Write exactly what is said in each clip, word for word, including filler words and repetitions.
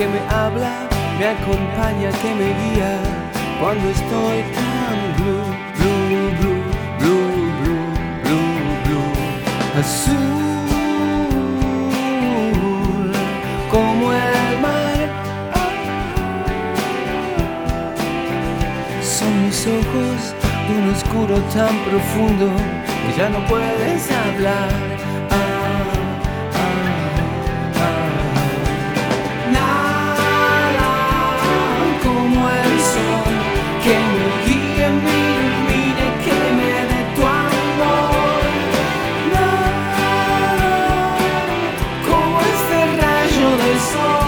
que me habla, me acompaña, que me guía cuando estoy tan blue, blue, blue, blue, blue, blue, blue. Azul como el mar. Son mis ojos de un oscuro tan profundo que ya no puedes hablar. Ah, ah, ah. Nada como el sol que me guíe, me ilumine, que me dé tu amor. Nada como este rayo del sol.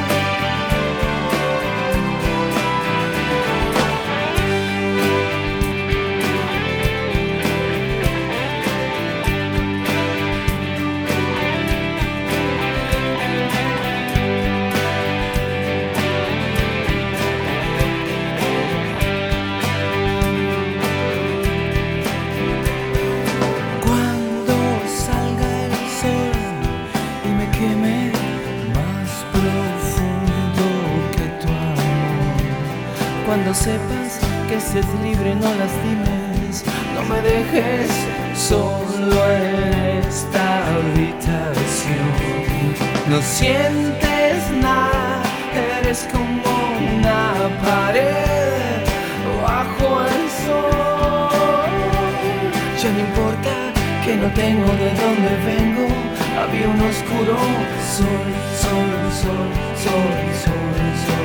Cuando sepas que estés libre, no lastimes, no me dejes solo en esta habitación. No sientes nada, eres como una pared bajo el sol. Ya no importa que no tengo de dónde vengo, había un oscuro sol, sol, sol, sol, sol, sol.